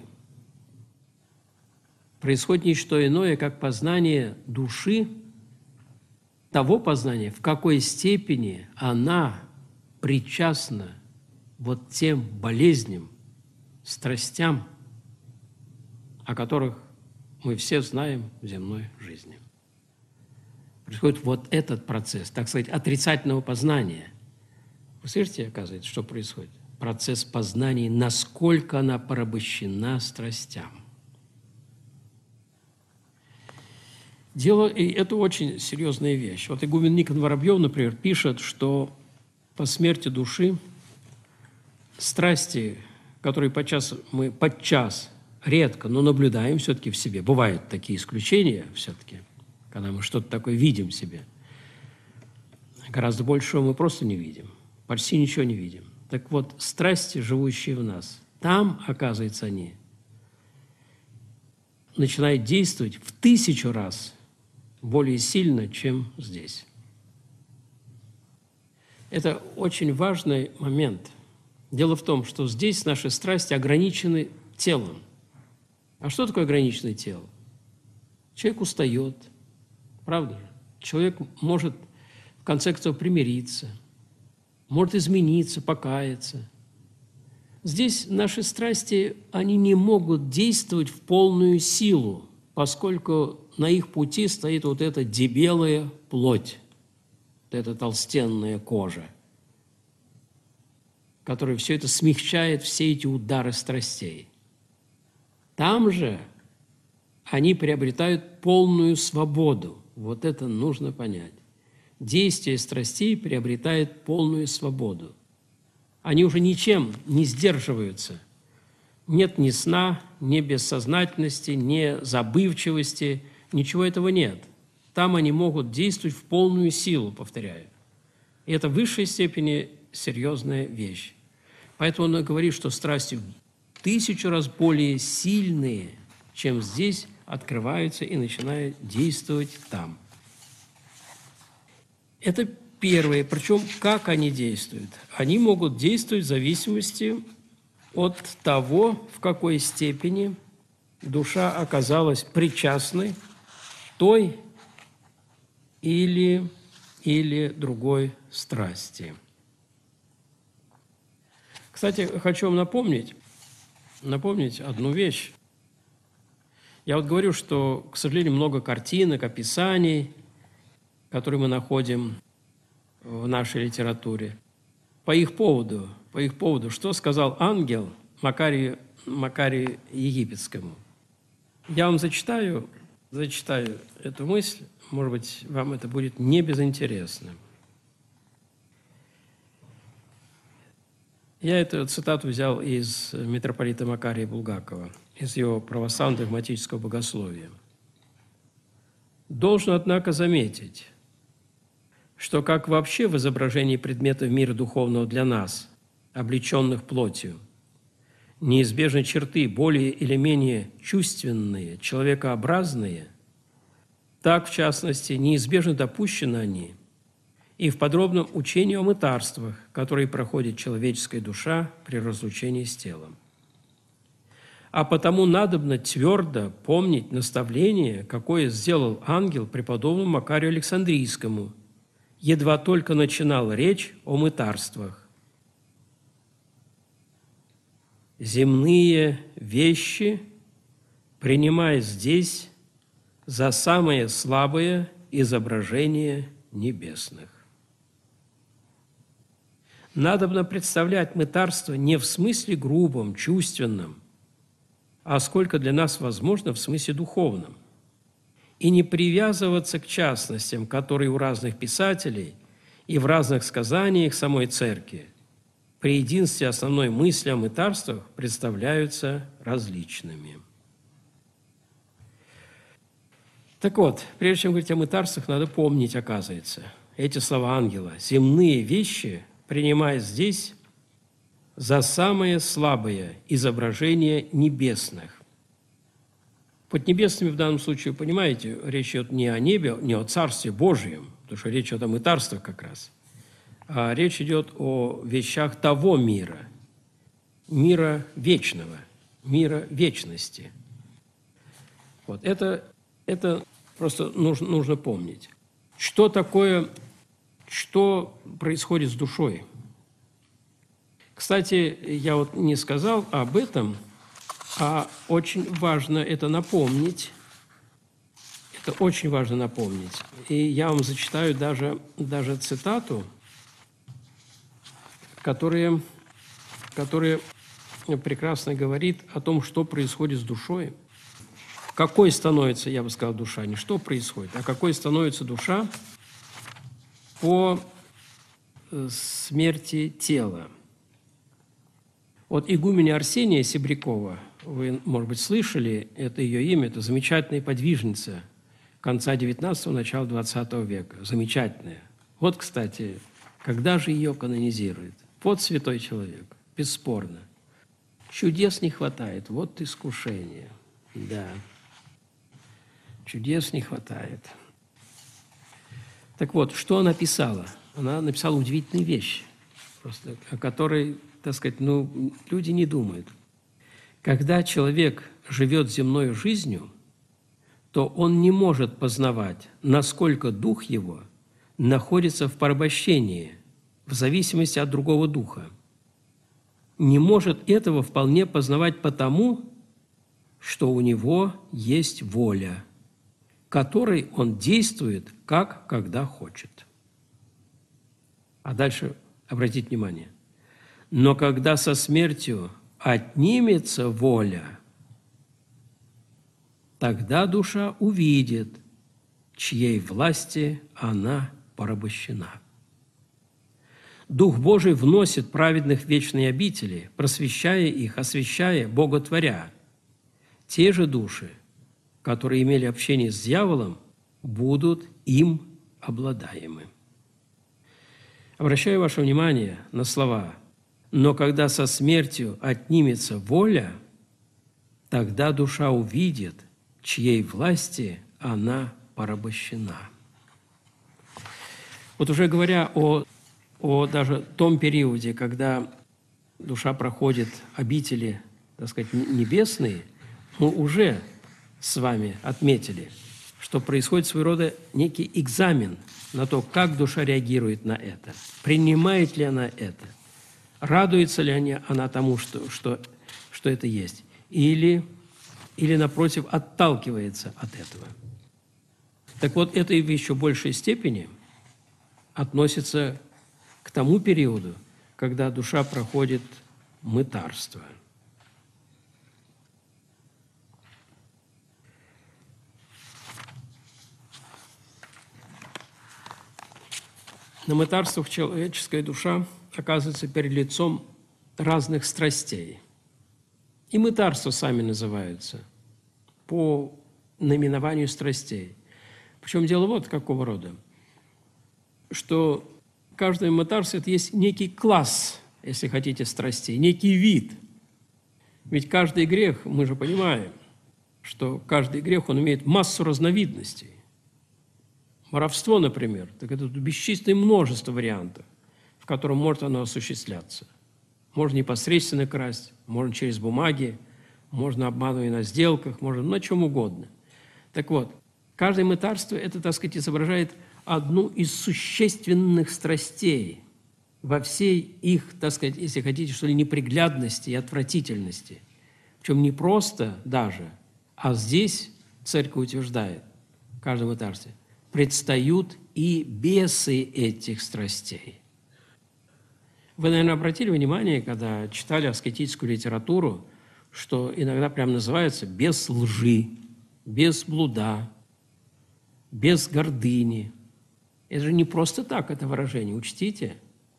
Происходит не что иное, как познание души, того познания, в какой степени она причастна вот тем болезням, страстям, о которых мы все знаем в земной жизни. Происходит вот этот процесс, так сказать, отрицательного познания. Вы слышите, оказывается, что происходит? Процесс познания, насколько она порабощена страстям. И это очень серьезная вещь. Вот игумен Никон Воробьев, например, пишет, что по смерти души страсти, которые мы подчас редко, но наблюдаем все-таки в себе, бывают такие исключения все-таки, когда мы что-то такое видим в себе, гораздо большего мы просто не видим, почти ничего не видим. Так вот, страсти, живущие в нас, там, оказывается, они начинают действовать в 1000 раз более сильно, чем здесь. Это очень важный момент. Дело в том, что здесь наши страсти ограничены телом. А что такое ограниченное тело? Человек устает, правда же? Человек может, в конце концов, примириться. может измениться, покаяться. Здесь наши страсти, они не могут действовать в полную силу, поскольку на их пути стоит вот эта дебелая плоть, вот эта толстенная кожа, которая все это смягчает, все эти удары страстей. Там же они приобретают полную свободу. Вот это нужно понять. Действие страстей приобретает полную свободу. Они уже ничем не сдерживаются. Нет ни сна, ни бессознательности, ни забывчивости, ничего этого нет. Там они могут действовать в полную силу, повторяю. И это в высшей степени серьезная вещь. Поэтому он говорит, что страсти в 1000 раз более сильные, чем здесь, открываются и начинают действовать там. Это первое. Причем, как они действуют? Они могут действовать в зависимости от того, в какой степени душа оказалась причастной той или другой страсти. Кстати, хочу вам напомнить одну вещь. Я вот говорю, что, к сожалению, много картинок, описаний, которые мы находим в нашей литературе. По их поводу, что сказал ангел Макарию Египетскому. Я вам зачитаю эту мысль, может быть, вам это будет не безинтересно. Я эту цитату взял из митрополита Макария Булгакова, из его православно-догматического богословия. Должен, однако, заметить, что как вообще в изображении предметов мира духовного для нас, облеченных плотью, неизбежны черты более или менее чувственные, человекообразные, так, в частности, неизбежно допущены они и в подробном учении о мытарствах, которые проходит человеческая душа при разлучении с телом. А потому надобно твердо помнить наставление, какое сделал ангел преподобному Макарию Александрийскому, едва только начинал речь о мытарствах. Земные вещи принимай здесь за самое слабое изображение небесных. Надобно представлять мытарство не в смысле грубом, чувственном, а сколько для нас возможно в смысле духовном. И не привязываться к частностям, которые у разных писателей и в разных сказаниях самой Церкви при единстве основной мысли о мытарствах представляются различными. Так вот, прежде чем говорить о мытарствах, надо помнить, оказывается, эти слова ангела. «Земные вещи принимай здесь за самое слабое изображение небесных». Под небесными в данном случае, понимаете, речь идет не о небе, не о Царстве Божьем, потому что речь идет о мытарствах как раз, а речь идет о вещах того мира, мира вечного, мира вечности. Вот это просто нужно помнить. Что происходит с душой? Кстати, я вот не сказал об этом, а очень важно это напомнить. Это очень важно напомнить. И я вам зачитаю даже цитату, которая прекрасно говорит о том, что происходит с душой. Какой становится, я бы сказал, душа, не что происходит, а какой становится душа по смерти тела. Вот игуменя Арсения Себрякова, вы, может быть, слышали, это ее имя, это замечательная подвижница конца XIX – начала XX века. Замечательная. Вот, кстати, когда же ее канонизируют? Вот святой человек, бесспорно. Чудес не хватает, вот искушение. Да, чудес не хватает. Так вот, что она писала? Она написала удивительные вещи, просто, о которой, так сказать, люди не думают. Когда человек живет земной жизнью, то он не может познавать, насколько дух его находится в порабощении, в зависимости от другого духа, не может этого вполне познавать потому, что у него есть воля, которой он действует, как, когда хочет. А дальше обратите внимание. Но когда со смертью отнимется воля, тогда душа увидит, чьей власти она порабощена. Дух Божий вносит праведных в вечные обители, просвещая их, освящая, боготворя. Те же души, которые имели общение с дьяволом, будут им обладаемы. Обращаю ваше внимание на слова «но когда со смертью отнимется воля, тогда душа увидит, чьей власти она порабощена». Вот уже говоря о даже том периоде, когда душа проходит обители, так сказать, небесные, мы уже с вами отметили, что происходит своего рода некий экзамен на то, как душа реагирует на это, принимает ли она это, радуется ли она тому, что это есть, или напротив, отталкивается от этого. Так вот, это в еще большей степени относится к тому периоду, когда душа проходит мытарство. На мытарствах человеческая душа оказывается перед лицом разных страстей. И мытарства сами называются по наименованию страстей. Причем дело вот какого рода, что каждое мытарство – это есть некий класс, если хотите, страстей, некий вид. Ведь каждый грех, мы же понимаем, что каждый грех, он имеет массу разновидностей. Воровство, например, так это бесчисленное множество вариантов, в котором может оно осуществляться. Можно непосредственно красть, можно через бумаги, можно обманывая на сделках, можно на чем угодно. Так вот, каждое мытарство – это, так сказать, изображает одну из существенных страстей во всей их, так сказать, если хотите, что ли, неприглядности и отвратительности. Причем не просто даже, а здесь церковь утверждает, в каждом мытарстве, предстают и бесы этих страстей. Вы, наверное, обратили внимание, когда читали аскетическую литературу, что иногда прям называется «без лжи», «без блуда», «без гордыни». Это же не просто так, это выражение, учтите.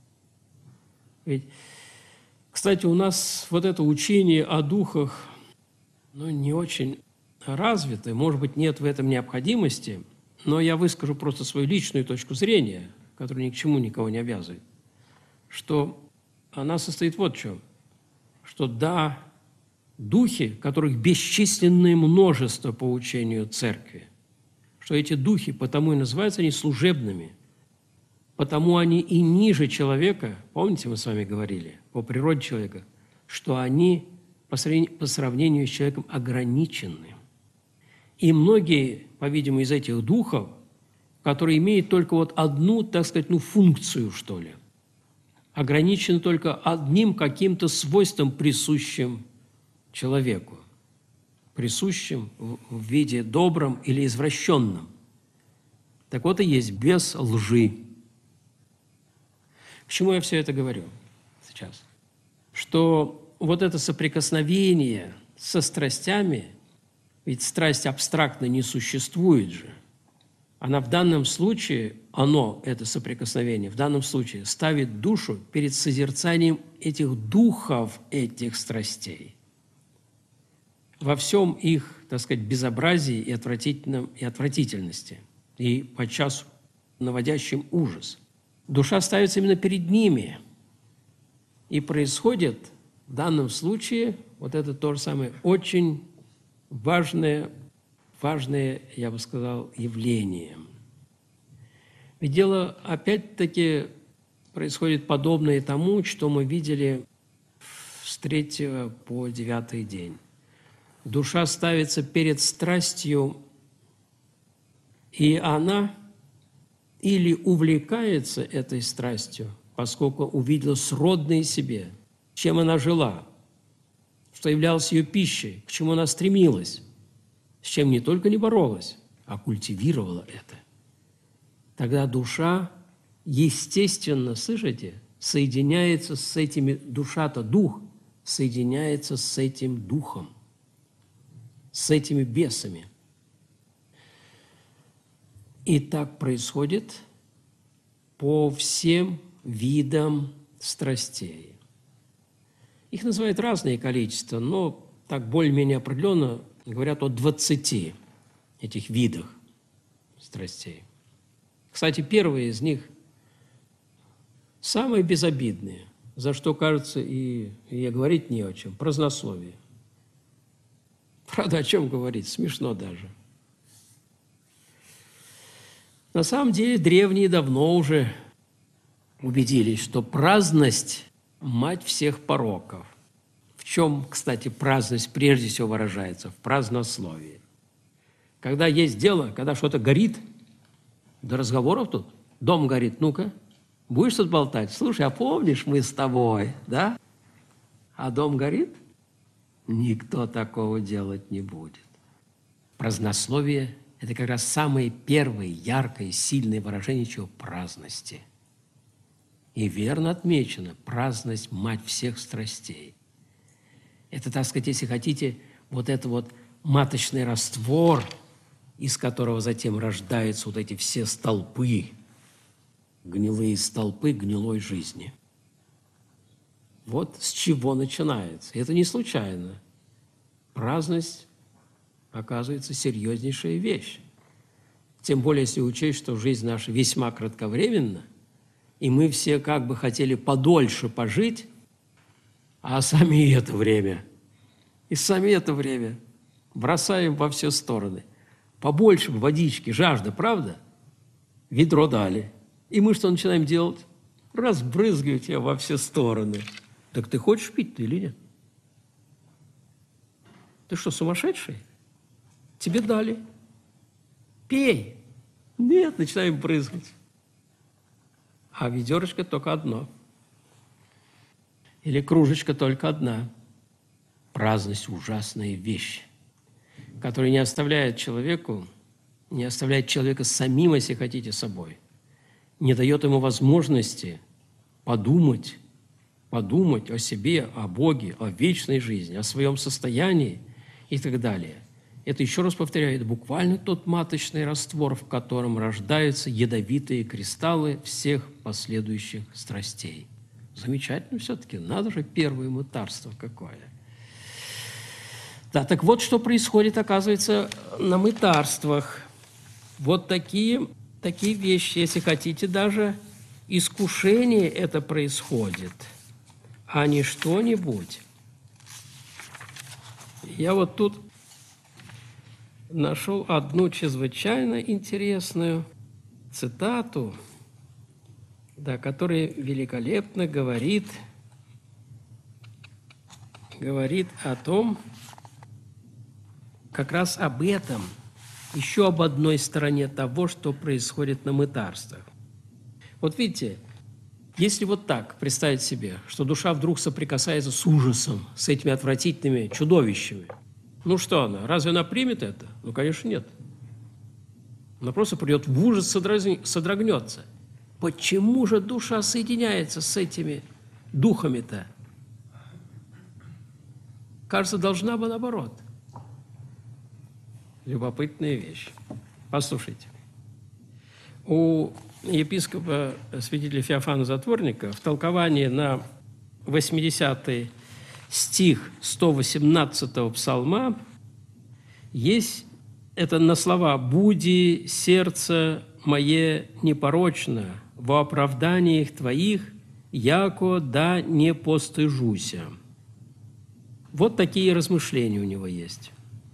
Ведь, кстати, у нас вот это учение о духах, не очень развито, может быть, нет в этом необходимости, но я выскажу просто свою личную точку зрения, которая ни к чему никого не обязывает, что она состоит вот в чем, что да, духи, которых бесчисленное множество по учению церкви, что эти духи потому и называются они служебными, потому они и ниже человека, помните, мы с вами говорили, по природе человека, что они по сравнению с человеком ограничены. И многие, по-видимому, из этих духов, которые имеют только вот одну, так сказать, функцию, что ли, ограничены только одним каким-то свойством, присущим человеку, присущим в виде добром или извращенном. Так вот и есть без лжи. К чему я все это говорю сейчас? Что вот это соприкосновение со страстями, ведь страсть абстрактно не существует же, она в данном случае, это соприкосновение, в данном случае ставит душу перед созерцанием этих духов, этих страстей. Во всем их, так сказать, безобразии и отвратительности, и подчас наводящим ужас. Душа ставится именно перед ними, и происходит в данном случае вот это то же самое очень важное, я бы сказал, явление. Ведь дело, опять-таки, происходит подобное тому, что мы видели с 3 по 9 день. Душа ставится перед страстью, и она или увлекается этой страстью, поскольку увидела сродное себе, чем она жила, что являлось ее пищей, к чему она стремилась, с чем не только не боролась, а культивировала это. Тогда душа, естественно, слышите, соединяется с этими, душа-то дух, соединяется с этим духом, с этими бесами. И так происходит по всем видам страстей. Их называют разные количества, но так более-менее определенно говорят о 20 этих видах страстей. Кстати, первые из них самые безобидные, за что, кажется, и говорить не о чем. Празднословие. Правда, о чем говорить? Смешно даже. На самом деле, древние давно уже убедились, что праздность – мать всех пороков. В чем, кстати, праздность прежде всего выражается? В празднословии. Когда есть дело, когда что-то горит, до разговоров тут, дом горит, ну-ка, будешь тут болтать? Слушай, а помнишь, мы с тобой, да? А дом горит? Никто такого делать не будет. Празднословие – это как раз самое первое, яркое, сильное выражение чего? Праздности. И верно отмечено, праздность – мать всех страстей. Это, так сказать, если хотите, вот это вот маточный раствор, из которого затем рождаются вот эти все столпы, гнилые столпы гнилой жизни. Вот с чего начинается. И это не случайно. Праздность, оказывается, серьезнейшая вещь. Тем более, если учесть, что жизнь наша весьма кратковременна, и мы все как бы хотели подольше пожить, а сами и это время бросаем во все стороны. Побольше водички, жажда, правда? Ведро дали. И мы что начинаем делать? Разбрызгивать ее во все стороны. Так ты хочешь пить-то или нет? Ты что, сумасшедший? Тебе дали. Пей. Нет, начинаем брызгать. А ведерочко только одно. Или кружечка только одна. Праздность – ужасная вещь, которая не оставляет человека самим, если хотите, собой. Не дает ему возможности подумать о себе, о Боге, о вечной жизни, о своем состоянии и так далее. Это, еще раз повторяю, это буквально тот маточный раствор, в котором рождаются ядовитые кристаллы всех последующих страстей. Замечательно все-таки, надо же, первое мытарство какое. Да, так вот, что происходит, оказывается, на мытарствах. Вот такие вещи, если хотите, даже искушение это происходит, а не что-нибудь. Я вот тут нашел одну чрезвычайно интересную цитату, да, которая великолепно говорит о том, как раз об этом, еще об одной стороне того, что происходит на мытарствах. Вот видите, если вот так представить себе, что душа вдруг соприкасается с ужасом, с этими отвратительными чудовищами, ну что она, разве она примет это? Ну, конечно, нет. Она просто придет в ужас, содрогнется. Почему же душа соединяется с этими духами-то? Кажется, должна бы наоборот. Любопытная вещь. Послушайте. У епископа святителя Феофана Затворника в толковании на 80-й стих 118-го псалма есть это на слова «Буди сердце мое непорочно, во оправданиях твоих, яко да не постыжуся». Вот такие размышления у него есть.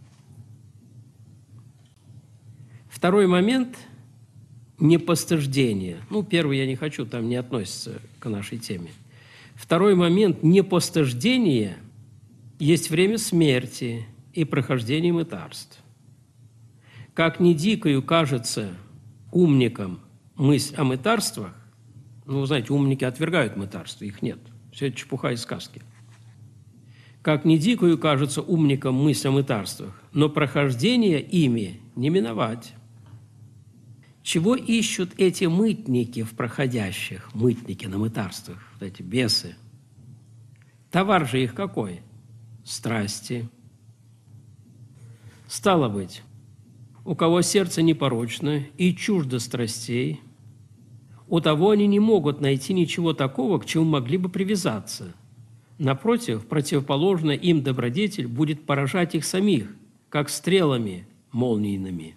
Второй момент – непостыждение. Ну, первый я не хочу, там не относится к нашей теме. Второй момент – непостыждение есть время смерти и прохождения мытарств. Как ни дикою кажется умникам мысль о мытарствах, Ну, вы знаете, умники отвергают мытарство, их нет. Все это чепуха и сказки. Как ни дикую кажется умникам мысль о мытарствах, но прохождение ими не миновать. Чего ищут эти мытники в проходящих, мытники на мытарствах, вот эти бесы? Товар же их какой? Страсти. Стало быть, у кого сердце непорочно и чуждо страстей, у того они не могут найти ничего такого, к чему могли бы привязаться. Напротив, противоположно им добродетель будет поражать их самих, как стрелами молниенными.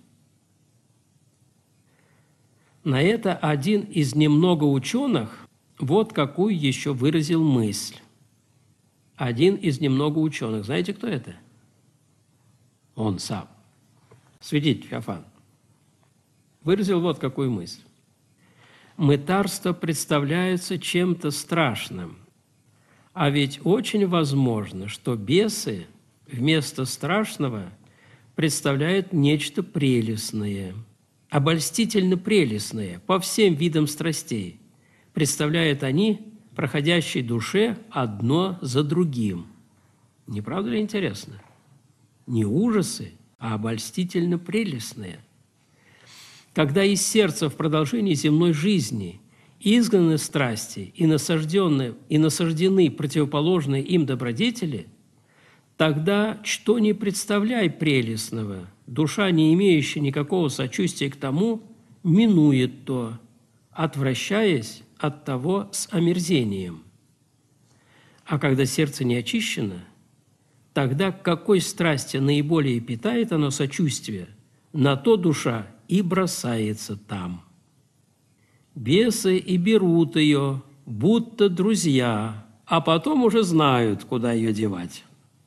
На это один из немного ученых вот какую еще выразил мысль. Один из немного ученых. Знаете, кто это? Он сам. Святитель Феофан. Выразил вот какую мысль. Мытарство представляется чем-то страшным, а ведь очень возможно, что бесы вместо страшного представляют нечто прелестное, обольстительно прелестное по всем видам страстей. Представляют они проходящей душе одно за другим. Не правда ли интересно? Не ужасы, а обольстительно прелестные. Когда из сердца в продолжении земной жизни изгнаны страсти и насаждены противоположные им добродетели, тогда, что не представляй прелестного, душа, не имеющая никакого сочувствия к тому, минует то, отвращаясь от того с омерзением. А когда сердце не очищено, тогда к какой страсти наиболее питает оно сочувствие, на то душа и бросается там. Бесы и берут ее, будто друзья, а потом уже знают, куда ее девать.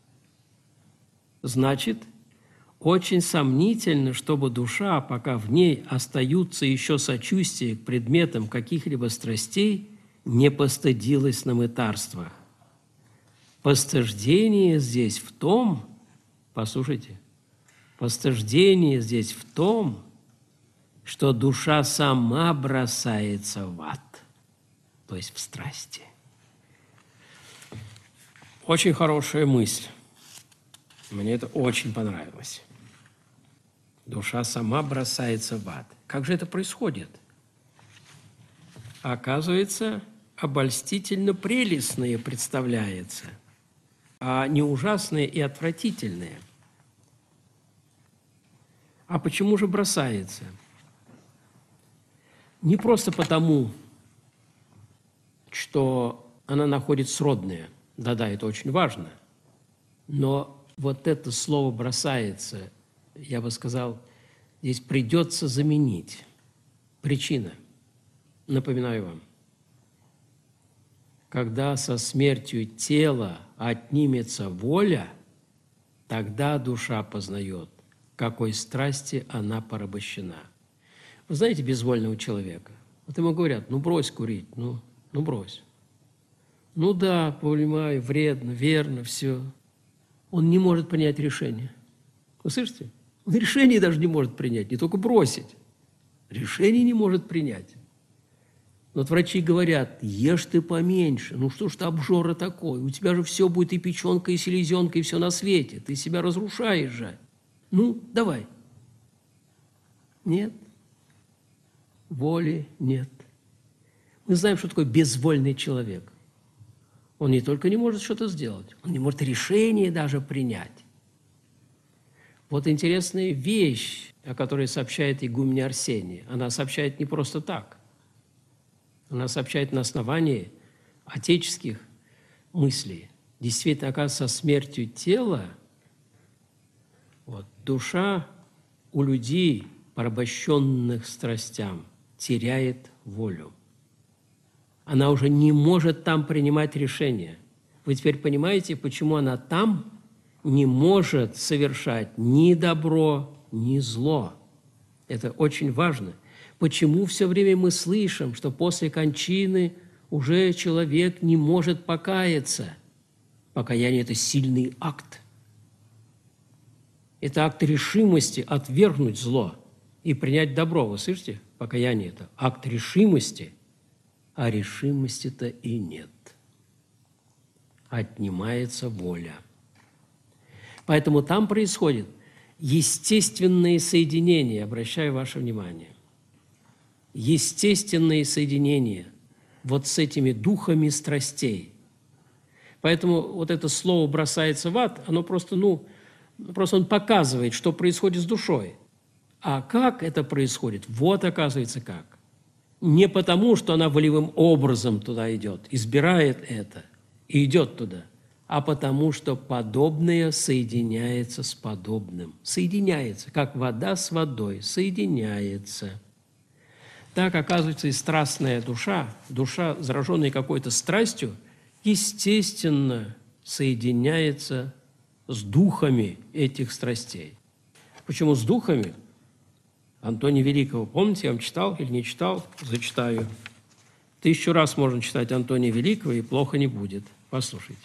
Значит, очень сомнительно, чтобы душа, пока в ней остаются еще сочувствия к предметам каких-либо страстей, не постыдилась на мытарствах. Постыждение здесь в том, послушайте, постыждение здесь в том, что душа сама бросается в ад, то есть в страсти. Очень хорошая мысль. Мне это очень понравилось. Душа сама бросается в ад. Как же это происходит? Оказывается, обольстительно прелестное представляется, а не ужасное и отвратительное. А почему же бросается? Не просто потому, что она находит сродное. Да-да, это очень важно. Но вот это слово «бросается», я бы сказал, здесь придется заменить. Причина. Напоминаю вам. Когда со смертью тела отнимется воля, тогда душа познает, какой страсти она порабощена. Вы знаете безвольного человека? Вот ему говорят, ну брось курить, ну брось. Ну да, понимаю, вредно, верно, все. Он не может принять решение. Вы слышите? Он решение даже не может принять, не только бросить. Решение не может принять. Вот врачи говорят, ешь ты поменьше, ну что ж ты обжора такой, у тебя же все будет и печенка, и селезенка, и все на свете, ты себя разрушаешь же. Ну, давай. Нет. Воли нет. Мы знаем, что такое безвольный человек. Он не только не может что-то сделать, он не может решение даже принять. Вот интересная вещь, о которой сообщает игуменя Арсения. Она сообщает не просто так. Она сообщает на основании отеческих мыслей. Действительно, оказывается, со смертью тела душа у людей, порабощенных страстям, теряет волю. Она уже не может там принимать решения. Вы теперь понимаете, почему она там не может совершать ни добро, ни зло. Это очень важно. Почему все время мы слышим, что после кончины уже человек не может покаяться? Покаяние – это сильный акт. Это акт решимости отвергнуть зло и принять добро. Вы слышите? Покаяние – это акт решимости а решимости-то и нет. Отнимается воля. Поэтому там происходит естественные соединения, обращаю ваше внимание. Естественные соединения вот с этими духами страстей. Поэтому вот это слово «бросается в ад», оно просто он показывает, что происходит с душой. А как это происходит? Вот, оказывается, как. Не потому, что она волевым образом туда идет, избирает это и идет туда, а потому, что подобное соединяется с подобным. Соединяется, как вода с водой, соединяется. Так, оказывается, и страстная душа, зараженная какой-то страстью, естественно, соединяется с духами этих страстей. Почему с духами? Антония Великого, помните, я вам читал или не читал? Зачитаю. 1000 раз можно читать Антония Великого, и плохо не будет. Послушайте.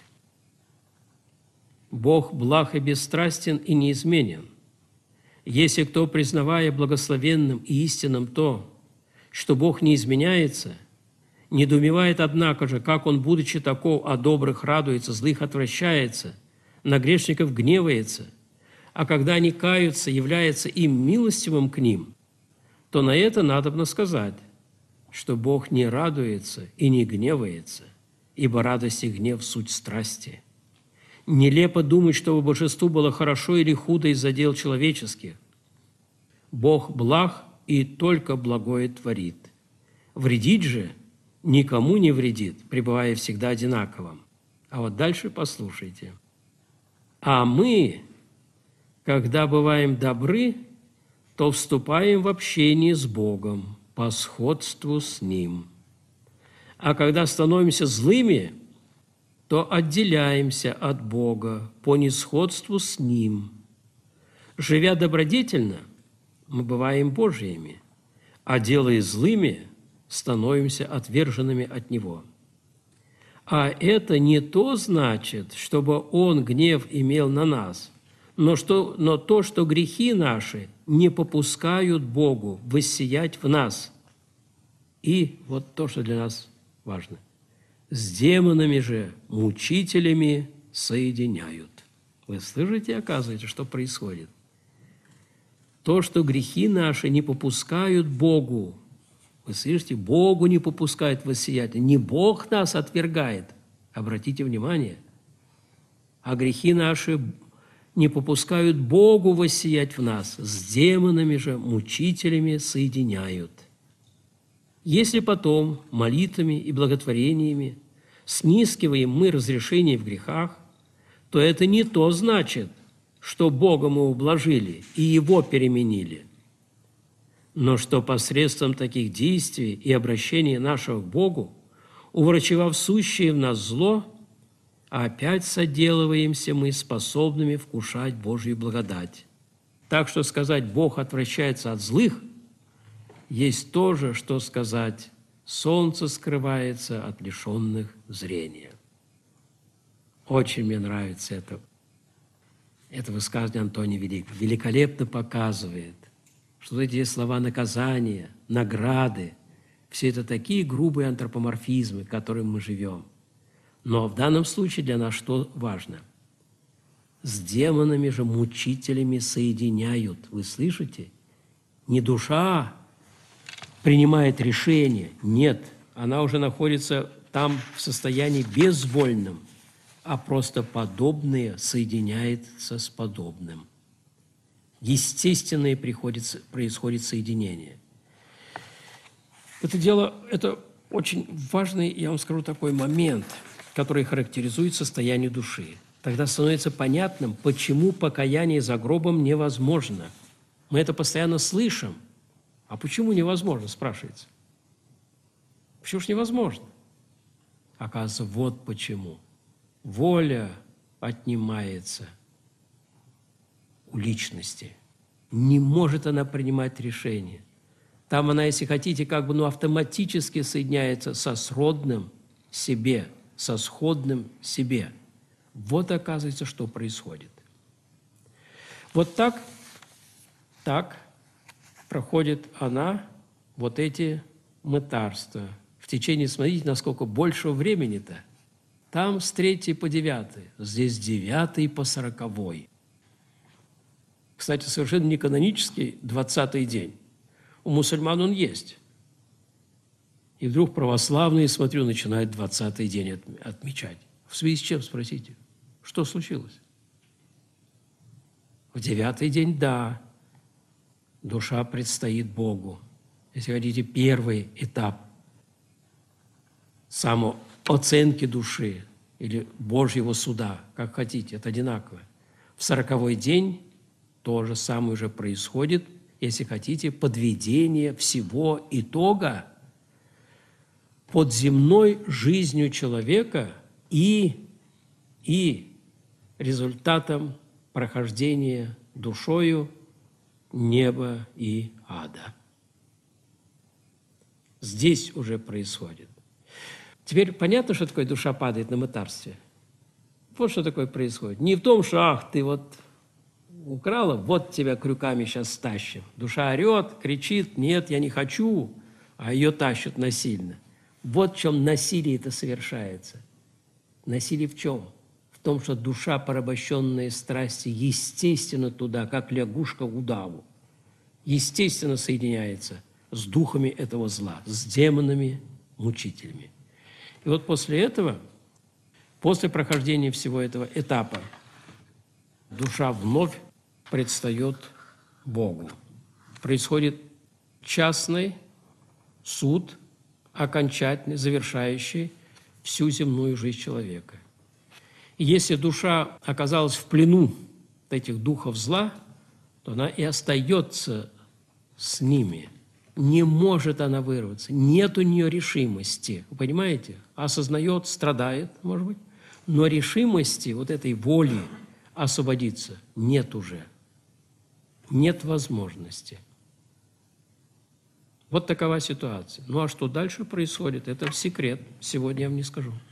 «Бог благ и бесстрастен и неизменен. Если кто, признавая благословенным и истинным то, что Бог не изменяется, недоумевает, однако же, как Он, будучи таков, о добрых радуется, злых отвращается, на грешников гневается, а когда они каются, является им милостивым к ним, то на это надобно сказать, что Бог не радуется и не гневается, ибо радость и гнев – суть страсти. Нелепо думать, чтобы божеству было хорошо или худо из-за дел человеческих. Бог благ и только благое творит. Вредить же никому не вредит, пребывая всегда одинаковым. А вот дальше послушайте. А мы, когда бываем добры, то вступаем в общение с Богом по сходству с Ним. А когда становимся злыми, то отделяемся от Бога по несходству с Ним. Живя добродетельно, мы бываем Божьими, а делая злыми, становимся отверженными от Него. А это не то значит, чтобы Он гнев имел на нас, но то, что грехи наши не попускают Богу воссиять в нас. И вот то, что для нас важно. С демонами же, мучителями соединяют. Вы слышите, оказывается, что происходит? То, что грехи наши не попускают Богу. Вы слышите, Богу не попускает воссиять. Не Бог нас отвергает. Обратите внимание. А грехи наши не попускают Богу воссиять в нас. С демонами же, мучителями соединяют. Если потом молитвами и благотворениями снискиваем мы разрешение в грехах, то это не то значит, что Бога мы ублажили и Его переменили, но что посредством таких действий и обращения нашего к Богу, уврачевав сущее в нас зло, опять соделываемся мы способными вкушать Божью благодать. Так что сказать «Бог отвращается от злых» есть то же, что сказать «солнце скрывается от лишенных зрения». Очень мне нравится это высказывание Антония Великого. Великолепно показывает, что эти слова наказания, награды, все это такие грубые антропоморфизмы, в которых мы живем. Но в данном случае для нас что важно? С демонами же мучителями соединяют. Вы слышите? Не душа принимает решение. Нет, она уже находится там в состоянии безвольном, а просто подобное соединяется с подобным. Естественное происходит соединение. Это очень важный, я вам скажу, такой момент, который характеризует состояние души. Тогда становится понятным, почему покаяние за гробом невозможно. Мы это постоянно слышим. А почему невозможно, спрашивается? Почему же невозможно? Оказывается, вот почему. Воля отнимается у личности. Не может она принимать решения. Там она, если хотите, автоматически соединяется со сродным себе, со сходным себе. Вот, оказывается, что происходит. Вот так проходит она вот эти мытарства в течение, смотрите, насколько большего времени-то. Там с 3 по 9, здесь с 9 по 40. Кстати, совершенно не канонический 20-й день. У мусульман он есть. И вдруг православные, смотрю, начинают 20-й день отмечать. В связи с чем, спросите? Что случилось? В 9-й день, да, душа предстоит Богу. Если хотите, первый этап самооценки души или Божьего суда, как хотите, это одинаково. В 40-й день то же самое уже происходит, если хотите, подведение всего итога под земной жизнью человека и результатом прохождения душою неба и ада. Здесь уже происходит. Теперь понятно, что такое душа падает на мытарстве? Вот что такое происходит. Не в том, что, ах, ты вот украла, вот тебя крюками сейчас тащим. Душа орет, кричит, нет, я не хочу, а ее тащат насильно. Вот в чем насилие это совершается. Насилие в чем? В том, что душа, порабощенная страсти, естественно туда, как лягушка удаву, естественно соединяется с духами этого зла, с демонами, мучителями. И вот после этого, после прохождения всего этого этапа, душа вновь предстает Богу. Происходит частный суд, окончательный, завершающий всю земную жизнь человека. И если душа оказалась в плену этих духов зла, то она и остается с ними. Не может она вырваться, нет у нее решимости. Вы понимаете? Осознает, страдает, может быть, но решимости, вот этой воли освободиться нет уже. Нет возможности. Вот такова ситуация. Ну а что дальше происходит, это секрет. Сегодня я вам не скажу.